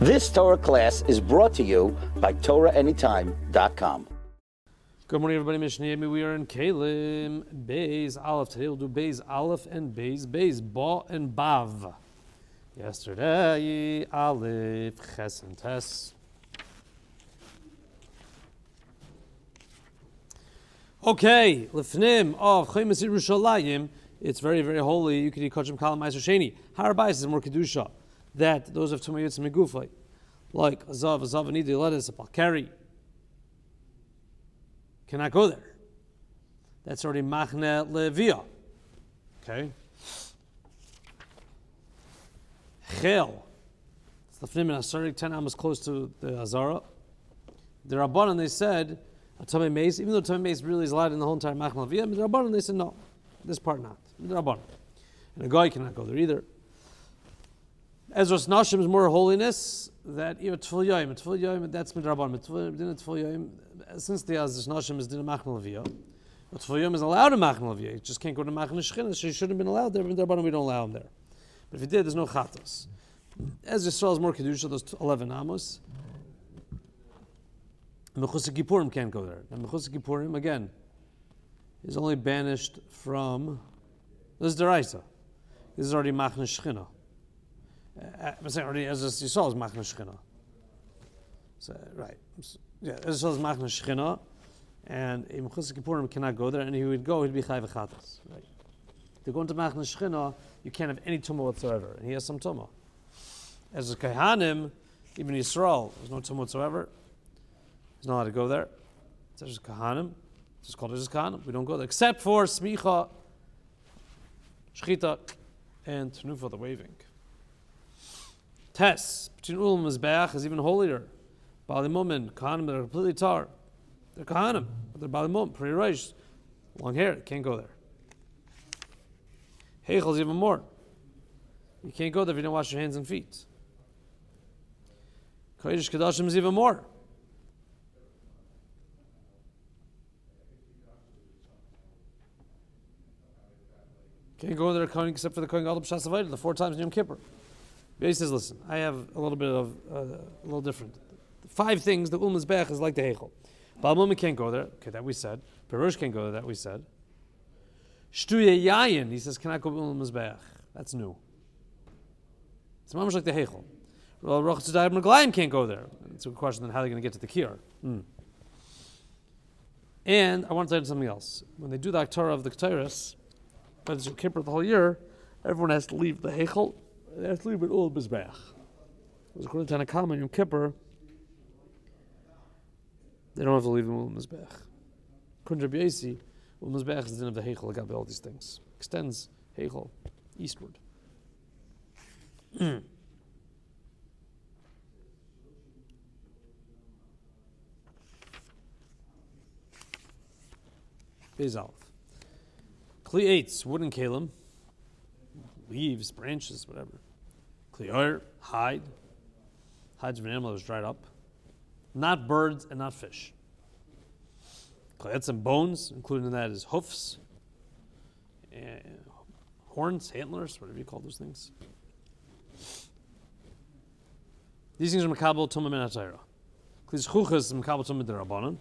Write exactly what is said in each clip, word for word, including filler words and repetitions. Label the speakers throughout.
Speaker 1: This Torah class is brought to you by Torah Anytime dot com.
Speaker 2: Good morning, everybody. Mishnah Yemi. We are in Kalim, Beis Aleph. Today we'll do Beis Aleph and Beis Beis, Ba and Bav. Yesterday, Aleph, Ches and Tes. Okay, Lefnim of Chaymas Yerushalayim. It's very, very holy. You can eat Kochim Kalam Meiser Sheni. Harabais is more Kedusha. That those of Tumayutz Megufay, like Azav, Azav, and Nidi, lettuce, a Palkari, cannot go there. That's already Machne Levia. Okay. Chel. It's the Fnim and Asarik, ten amos close to the Azara. The Rabbanan, they said, a Tamei Meis, even though Tamei Meis really is allowed in the whole entire Machne Levia, but the Rabbanan, they said, no, this part not. The Rabbanan. And a guy cannot go there either. Ezras Nashim is more holiness that even Tfil Yoyim, Tfil Yoyim, that's Midraban. Tfil Yoyim, since the Ezras Nashim is Dina Machna Leviyah, but Tfil Yoyim is allowed in Machna Leviyah. He just can't go to Machna Shechina, so he shouldn't have been allowed there. But Midraban, we don't allow him there. But if he did, there's no Chatos. Ezra Yisrael is more Kedusha, those eleven Amos. Mechusik Kippurim can't go there. And Mechusik Kippurim, again, is only banished from, this is Deraisa. This is already Machna Shechina. I'm saying already, as you saw, is Machna Shechina. So, right. Yeah, as you saw, is Machna Shechina. And a Mechusik Kippurim cannot go there, and he would go, he'd be Chayv Chatas. Right. To go into Machna Shechina, you can't have any Tumah whatsoever. And he has some Tumah. As a Kaihanim, even Yisrael, there's no Tumah whatsoever. He's not allowed to go there. It's just Kahanim. It's just called as Kahanim. We don't go there. Except for Smicha, Shechita, and Tenufa, the waving. Tes, between Ul and Mizbeach is even holier. Bali Mumin, Kahanim that are completely tar. They're Kahanim, but they're Bali Mumin, pretty Reish. Long hair, can't go there. Heichel is even more. You can't go there if you don't wash your hands and feet. Kodesh Kedashim is even more. Can't go there except for the Kohen Gadol B'Shas Havayda, the four times in Yom Kippur. He says, listen, I have a little bit of, uh, a little different. Five things that Ul Mizbeach is like the Heichel. Baal Mumim can't go there. Okay, that we said. Perush can't go there. That we said. Shtuye Yayin, he says, cannot go Ul Mizbeach. That's new. It's much like the Heichel. Roch Tzedai Merglayim can't go there. It's a question then how they're going to get to the Kiyar. Mm. And I want to tell you something else. When they do the Aktarah of the Ketairis, but it's Yom Kippur the whole year, everyone has to leave the Heichel. They have to leave it all Mizbeach. Because according to Tanakama, Yom Kippur, they don't have to leave the Mizbeach. According to Rabbi Yosi, Mizbeach is the din of the Heichel, got all these things. Extends Heichel eastward. Beis Aleph. Kli eights, wooden kalim. Leaves, branches, whatever. Klior, hide. Hides of an animal that was dried up. Not birds and not fish. Kliets and bones, including in that is hoofs, and horns, antlers, whatever you call those things. These things are Makabel Tumah Min HaTorah. Klis Chuchas is Makabel Tumah D'Rabbanan.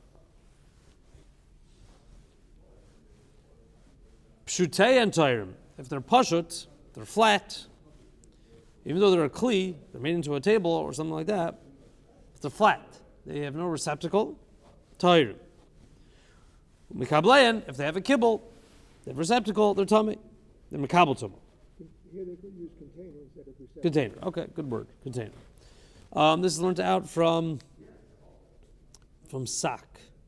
Speaker 2: Pshutei and Tayrim. If they're pashut, they're flat, even though they're a kli, they're made into a table or something like that, if they're flat, they have no receptacle, tayrim. Mikableyan, if they have a kibble, they have a receptacle, they're tummy, they're mikabel tumah.
Speaker 3: Here they could use container instead of receptacle.
Speaker 2: Container, okay, good word, container. Um, this is learned out from, from Sak.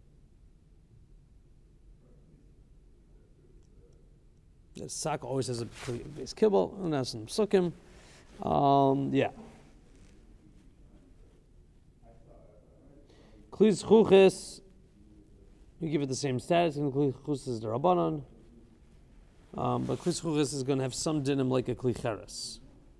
Speaker 2: The Sak always has a base kibble, and has some sukkim. Um, yeah. Klis chuches, you give it the same status, and klis chuches is the rabbanon. Um, but klis chuches is going to have some dinim like a kli cheres.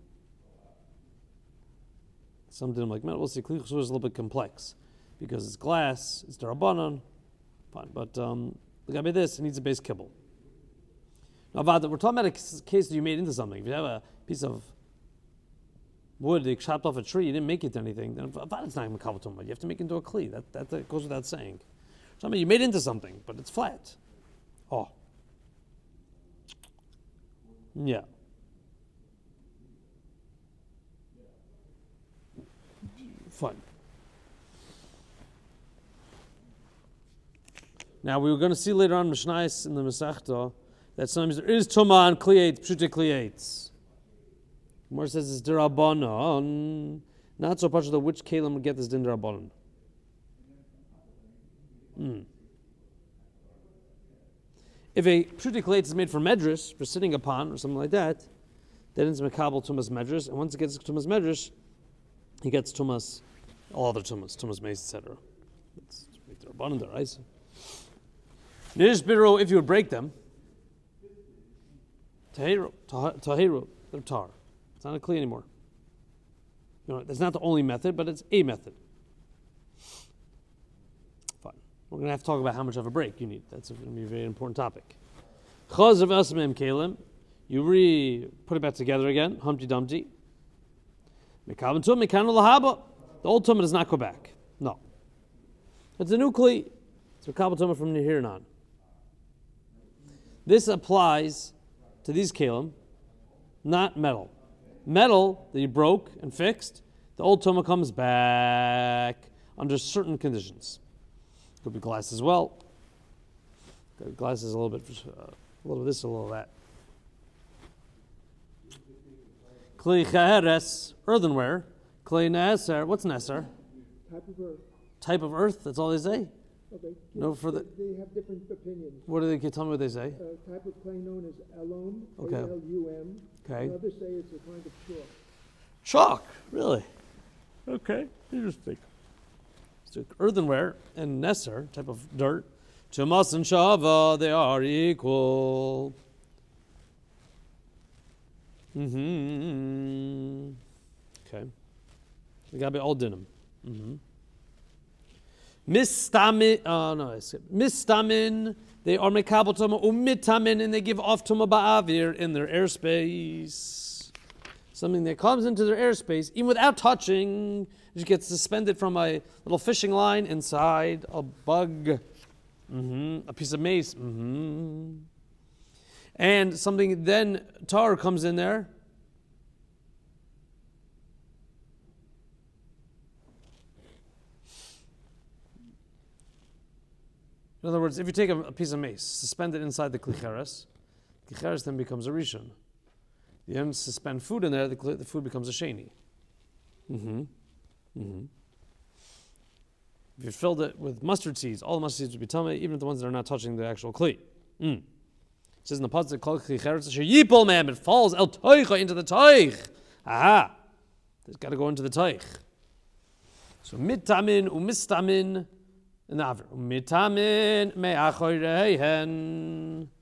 Speaker 2: Some dinim like metal. We'll see. Kli chuches is a little bit complex because it's glass. It's the rabbanon. Fine, but um, look at this. It needs a base kibble. Now, we're talking about a case that you made into something. If you have a piece of wood they chopped off a tree, you didn't make it to anything, then it's not Makabal Tumah. You have to make it into a kli. That, that, that goes without saying. So I mean, you made it into something, but it's flat. Oh. Yeah. Fun. Now we were going to see later on Mishnais in the Masechta that sometimes there is Tumah on Kliate, Pshute Kliates. Gemara says it's Dirabanan. Not so much the which Kalim would get this Din Dirabanan. Hmm. If a Pshute Kliates is made for Medrash, for sitting upon, or something like that, then it's Mekabel Tumas Medrash, and once it gets Tumas Medrash, he gets Tumas, all other Tumas, Tumas Meis, et cetera. It's Dirabanan, Daraisa. Nishbiru, if you would break them, Tahiru, Tahiru, they're tar. It's not a kli anymore. You know, that's not the only method, but it's a method. Fine. We're going to have to talk about how much of a break you need. That's going to be a very important topic. Chaz of Asmem Kalim, you re put it back together again, Humpty Dumpty. Mekabel Tumah, Mekanu Lahaba. The old Tumah does not go back. No. It's a new kli. It's Mekabel Tumah from here and on. This applies to these kalim, not metal. Metal that you broke and fixed, the old tumah comes back under certain conditions. Could be glass as well. Glass is a little bit, uh, a little of this, a little of that. Kli chaheres, earthenware. Kli neser, what's neser?
Speaker 3: Type of earth.
Speaker 2: Type of earth. That's all they say.
Speaker 3: Okay.
Speaker 2: No further.
Speaker 3: They, they have different opinions.
Speaker 2: What do they? Can you tell me what they say?
Speaker 3: Uh, type of clay known as alum,
Speaker 2: Okay.
Speaker 3: A L U M.
Speaker 2: Okay.
Speaker 3: And others say it's a kind of chalk.
Speaker 2: Chalk, really? Okay, interesting. So earthenware and neser, type of dirt, Tumas and Shava, they are equal. Mm-hmm. Okay. They gotta be all denim. Mm-hmm. Mistamin, oh no, I skipped. Mistamin, they are mekabel tumah umitamin, and they give off tumah ba'avir in their airspace. Something that comes into their airspace, even without touching, just gets suspended from a little fishing line inside a bug, mm-hmm. a piece of mace, mm-hmm. and something then tar comes in there. In other words, if you take a, a piece of mace, suspend it inside the klicheres, klicheres then becomes a rishon. You then suspend food in there, the, the food becomes a sheni. Mm-hmm. Mm-hmm. If you filled it with mustard seeds, all the mustard seeds would be tummy, even the ones that are not touching the actual kli. Mm. It says in the pasuk, "Kol klicheres sheyipol me'em," it falls el toicha into the toich. Aha! It's got to go into the toich. So mitamin umistamin. In the Aver. Mitamin me'achoreihen.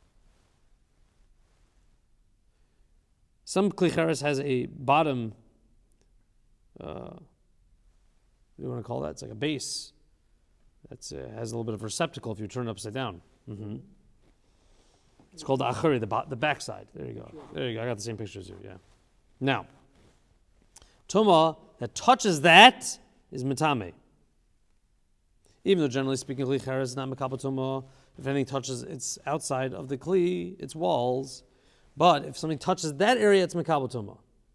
Speaker 2: Some klicheres has a bottom, uh, what do you want to call that? It's like a base. That uh, has a little bit of receptacle if you turn it upside down. Mm-hmm. It's called the achari, the, bo- the backside. There you go. There you go. I got the same picture as you, yeah. Now, Tumah that touches that is mitame. Even though generally speaking, kli cheres is not mekabel tumah. If anything touches, it's outside of the kli, its walls. But if something touches that area, it's mekabel tumah.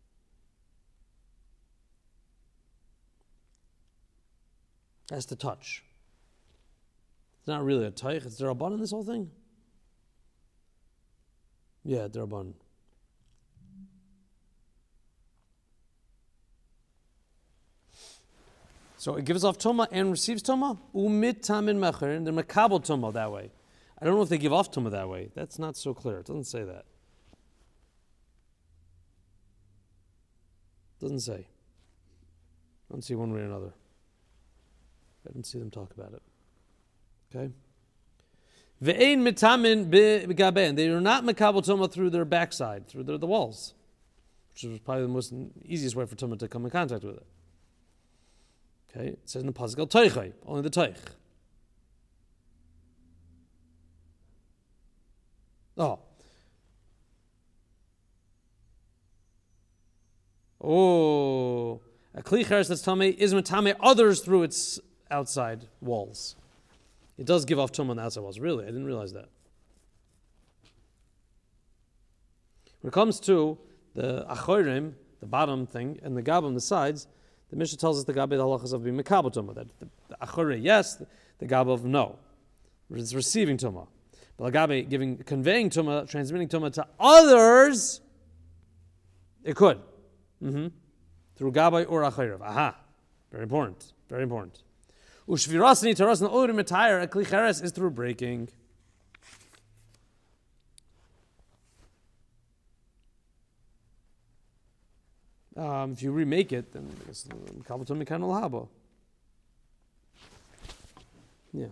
Speaker 2: That's the touch. It's not really a taich. It's derabban in this whole thing. Yeah, derabban. So it gives off Tumah and receives Tumah. Umit tamin mecher, and they're makabel Tumah that way. I don't know if they give off Tumah that way. That's not so clear. It doesn't say that. It doesn't say. I don't see one way or another. I didn't see them talk about it. Okay? Ve'ein mitamin begaben. They are not makabel Tumah through their backside, through their, the walls, which is probably the most easiest way for Tumah to come in contact with it. Okay, it says in the pasuk, "Teichai," only the teich. Oh, Oh, a kli cheres that's tamei is matame others through its outside walls. It does give off tumah on the outside walls. Really, I didn't realize that. When it comes to the achorim, the bottom thing, and the gabam, the sides, the Mishnah tells us the gabe the halachas of being mekabel tumah. That the, the achore, yes, the, the gabav, no. It's receiving tumah. But the gabe giving, conveying tumah, transmitting tumah to others, it could. Mm-hmm. Through gabe or achorev. Aha. Very important. Very important. Ushvirasni tarasna orim etayr, a kli cheres is through breaking. Um, if you remake it, then I guess Mekabel Tumah Mekan Haba. Yeah.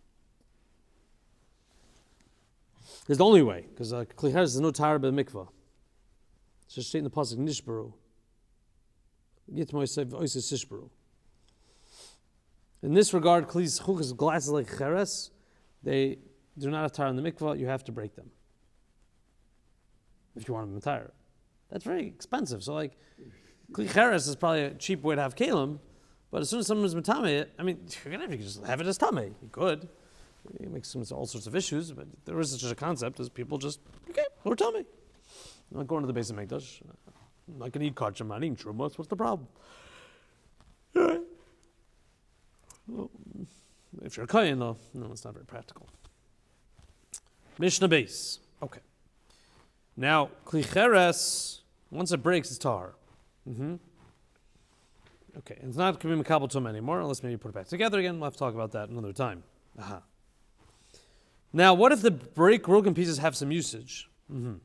Speaker 2: It's the only way, because uh, Kli Cheres is no Tara but mikvah. It's just stating the pasuk Nishbaru. Yitmo Yisef Oises Sishbaru. In this regard, Kli's Chukas glasses like Cheres, they do not have Tara in the mikvah. You have to break them if you want them to Tara. That's very expensive. So, like, Kli Cheres is probably a cheap way to have kalim, but as soon as someone's matame it, I mean, you're gonna have to just have it as tame. You could. It makes all sorts of issues, but there is such a concept as people just, okay, we're tame. I'm not going to the base of Mikdash. I'm not going to eat kachim. I'm not eating trumos. What's the problem? All right. Well, if you're a kayin, though, no, it's not very practical. Mishnah base. Okay. Now, Kli Cheres, once it breaks, it's tar. Mm-hmm. Okay, and it's not going to be Mekabel Tumah anymore, unless maybe you put it back together again. We'll have to talk about that another time. Aha. Now, what if the break broken pieces have some usage? Mm-hmm.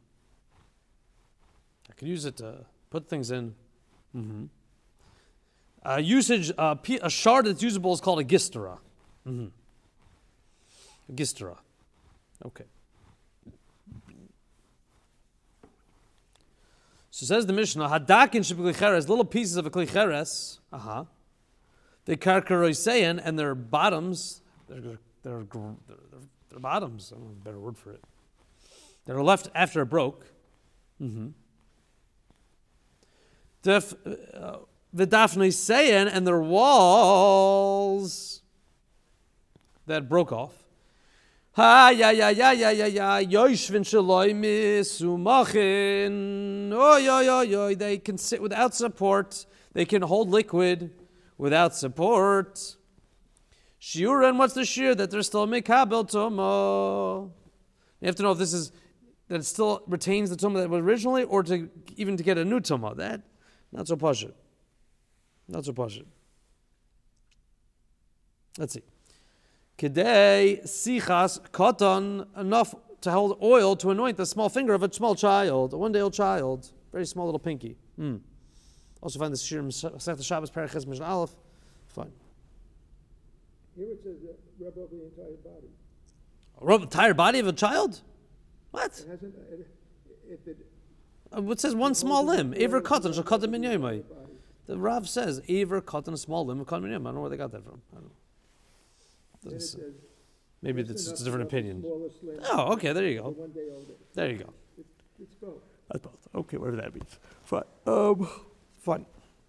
Speaker 2: I could use it to put things in. Mm-hmm. Uh, usage, uh, a shard that's usable is called a gistera. Mm-hmm. A gistera. Okay. So says the Mishnah, Hadakin sheb'kli cheres, little pieces of a kli cheres, uh-huh. They karkaroisein, and their bottoms, they're, they're, they're, they're bottoms, I don't know a better word for it. They're left after it broke. Mm-hmm. The dafneisein, and their walls that broke off. Ha ya ya ya ya ya ya yoshvin shaloi misumachin. Oh yo yo yo. They can sit without support. They can hold liquid without support. Shiur, and what's the shiur that they're still mekabel tumah? You have to know if this is that it still retains the tumah that was originally, or to even to get a new tumah. That not so pashut. Not so pashut. Let's see. Kedei sichas katan, enough to hold oil to anoint the small finger of a small child, a one-day-old child, very small little pinky. Mm. Also find this shir Masechta Shabbos Paraches Mishnah Aleph. Fine.
Speaker 3: Here it says uh, rub over the entire body.
Speaker 2: Rub the entire body of a child? What?
Speaker 3: It hasn't. It, it, it,
Speaker 2: Uh, what says one small limb? Aver katan shall katan min yomai. The Rav says Aver katan, a small limb of katan min yomai. I don't know where they got that from. I don't know.
Speaker 3: then it says,
Speaker 2: Maybe
Speaker 3: just
Speaker 2: it's
Speaker 3: enough
Speaker 2: just a different
Speaker 3: to rub the
Speaker 2: opinion.
Speaker 3: smallest limb
Speaker 2: Oh, okay, there you
Speaker 3: of
Speaker 2: go.
Speaker 3: the one day old.
Speaker 2: There you go.
Speaker 3: It, it's both.
Speaker 2: That's both. Okay, whatever that means. Fine. Um, fine.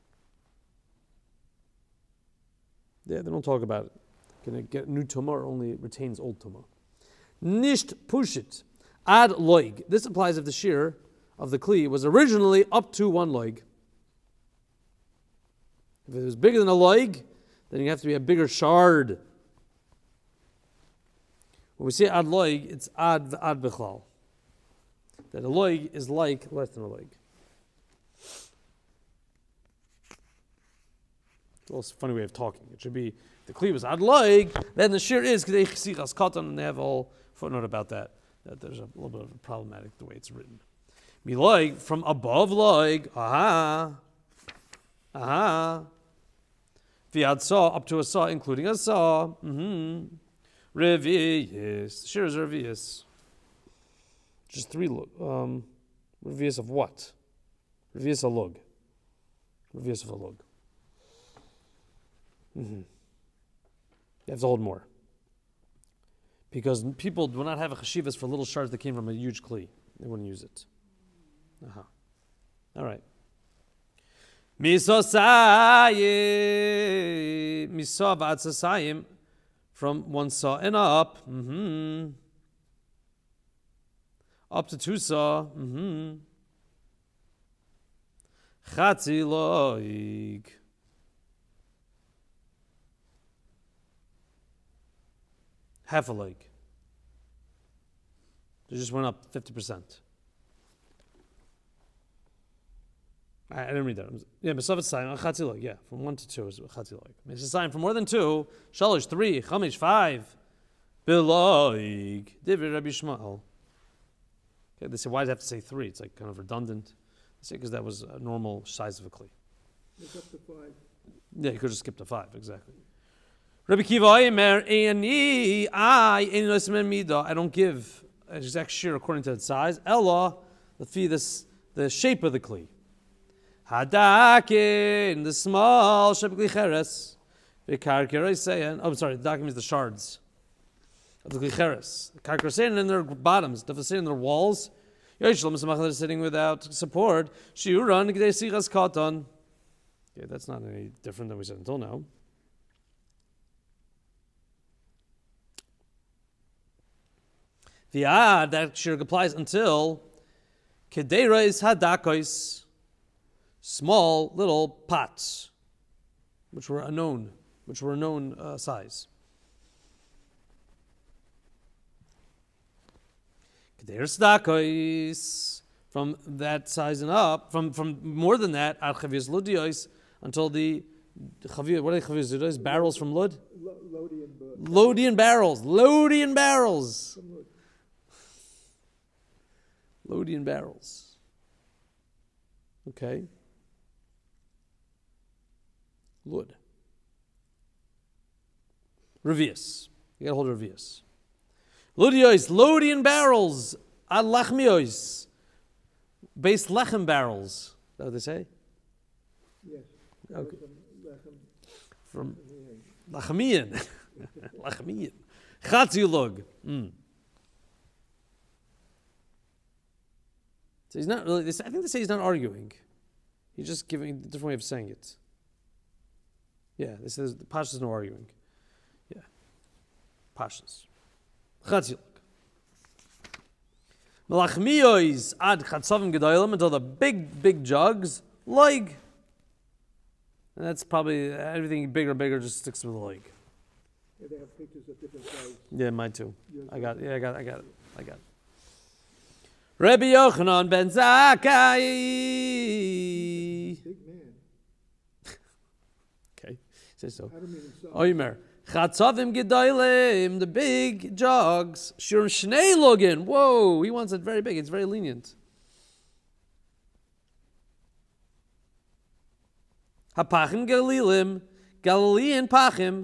Speaker 2: Yeah, they don't talk about it. Can it get new tumah or only retains old tumah? Nisht pushit ad loig. This applies if the shear of the kli was originally up to one loig. If it was bigger than a loig, then you have to be a bigger shard. When we say ad loig, it's ad ad bechlal. That a loig is like less than a loig. It's also a funny way of talking. It should be the kli was ad loig, then the shear is k'dei chesichas katan, and they have a whole footnote about that. That there's a little bit of a problematic the way it's written. Mi loig from above loig, aha, aha. Viad saw up to a saw, including a saw. Mm-hmm. Revius. Shear is revius. Just three lug. Um, revius of what? Revius a lug. Revius of a lug. Mm-hmm. You have to hold more. Because people do not have a chashivas for little shards that came from a huge kli. They wouldn't use it. Uh-huh. All right. Misosayim, misah v'atzasayim, from one saw and up, mm-hmm. up to two saw, mm-hmm. Chatzi loig. Half a leg. They just went up fifty percent. I, I didn't read that. Yeah, Mesavat sign, Chatzi loig, yeah, from one to two is Chatzi loig. It's a sign from more than two, Shalosh, three, Chamish, five, Biloig, Divir Rabbi Shmuel. Okay, they say, why does it have to say three? It's like kind of redundant. They say, because that was a normal size of a kli.
Speaker 3: It's up to five.
Speaker 2: Yeah, you could just skip to five, exactly. Rabbi Kiva Omer, Eini, I, Eini Noisem Midah, I don't give an exact shear according to its size. Ella, the fee, this the shape of the kli. Hadakin, the small shebekli cheres. V'karkerei saying, oh, I'm sorry, the dakin means the shards of the kli cheres. The karker saying in their bottoms, the saying in their walls. Yoshlam Samach, they're sitting without support. Shiuran, Gdei Sichas Katan. Okay, that's not any different than we said until now. The ad that shir applies until Kedeiros Hadakos, small little pots, which were a known, which were a known uh, size. Kedeiros Hadakos, from that size and up, from from more than that, Ad Chavios Ludios, until the Chavios, what are they Chavios Ludios? Barrels from Lud?
Speaker 3: Lo- Lodian, but
Speaker 2: Lodian barrels, Lodian barrels.
Speaker 3: from Lud.
Speaker 2: Lodian barrels. Okay. Lud. Revius. You got to hold Revius. Ludiois, Lodian barrels. Ad lachmiois. Base lechem barrels. Is that what they say?
Speaker 3: Yes.
Speaker 2: Okay.
Speaker 3: From Lechem.
Speaker 2: From lachmian. Lachmian. Chatzilog. Mm. So he's not really, I think they say he's not arguing. He's just giving a different way of saying it. Yeah, they say the Pashas is no arguing. Yeah. Pashas. Chatzilog. Melachmiyois ad chatzavim gedolim, until the big, big jugs, leg. And that's probably, everything bigger and bigger just sticks with the leg.
Speaker 3: Yeah, they have pictures of different sizes.
Speaker 2: Yeah, mine too.
Speaker 3: Yours
Speaker 2: I got it. Yeah, I got it. I got it. I got it. Rabbi Yochanan ben Zakkai.
Speaker 3: Big man.
Speaker 2: Okay, say so.
Speaker 3: I don't mean himself.
Speaker 2: Oimer. Chatzavim gedolim, the big jugs. Shurim shnei login. Whoa, he wants it very big. It's very lenient. Hapachim galilim, Galilean pachim.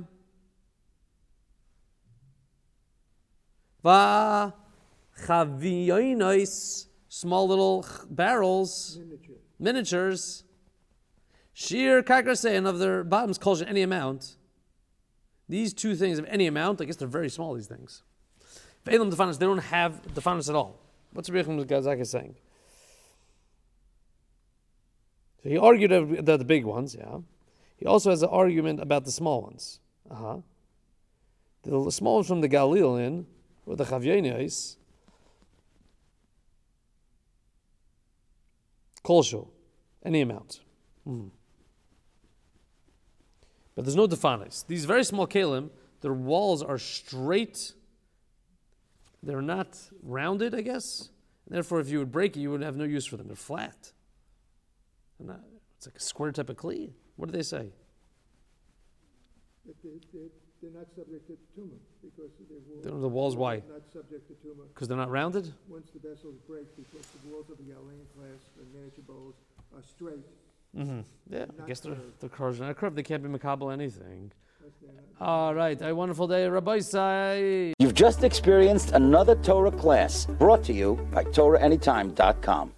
Speaker 2: Va chaviyonos, small little barrels,
Speaker 3: Miniature.
Speaker 2: miniatures. Shir kakrasein, of their bottoms, calls any amount. These two things of any amount, I guess they're very small, these things. Ve'elam defanos, they don't have defanos at all. What's Rabbi Yochanan ben Zakkai saying? So he argued about the big ones, yeah. He also has an argument about the small ones. Uh-huh. The small ones from the Galilean, or the Chavyenis, kolsho, any amount. Mm. But there's no defanis. These very small kalim, their walls are straight. They're not rounded, I guess. And therefore, if you would break it, you would have no use for them. They're flat. They're not, it's like a square type of kli. What do they say?
Speaker 3: That they, they, they're not subject to tumor because they will,
Speaker 2: The, the walls, why?
Speaker 3: not subject to tumor.
Speaker 2: Because they're not rounded?
Speaker 3: Once the vessels break, because the walls of the Galilean class, the miniature bowls, are straight.
Speaker 2: Mm-hmm. Yeah, I
Speaker 3: Not
Speaker 2: guess they're,
Speaker 3: curved.
Speaker 2: they're curved. Not curved. They can't be makabel anything.
Speaker 3: That's their-
Speaker 2: All right. A wonderful day, Rabbi Sai.
Speaker 1: You've just experienced another Torah class brought to you by Torah Anytime dot com.